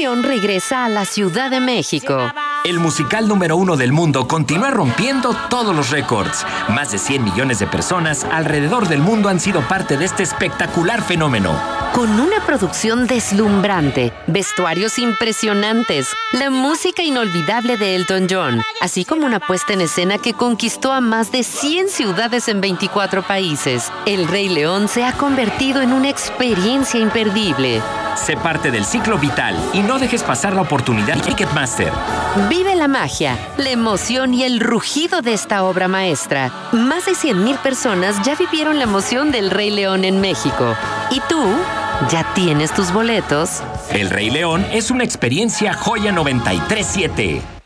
León regresa a la Ciudad de México. El musical número 1 del mundo continúa rompiendo todos los récords. Más de 100 millones de personas alrededor del mundo han sido parte de este espectacular fenómeno. Con una producción deslumbrante, vestuarios impresionantes, la música inolvidable de Elton John, así como una puesta en escena que conquistó a más de 100 ciudades en 24 países, El Rey León se ha convertido en una experiencia imperdible. Sé parte del ciclo vital y no dejes pasar la oportunidad de Ticketmaster. Vive la magia, la emoción y el rugido de esta obra maestra. Más de 100,000 personas ya vivieron la emoción del Rey León en México. ¿Y tú? ¿Ya tienes tus boletos? El Rey León es una experiencia Joya 93.7.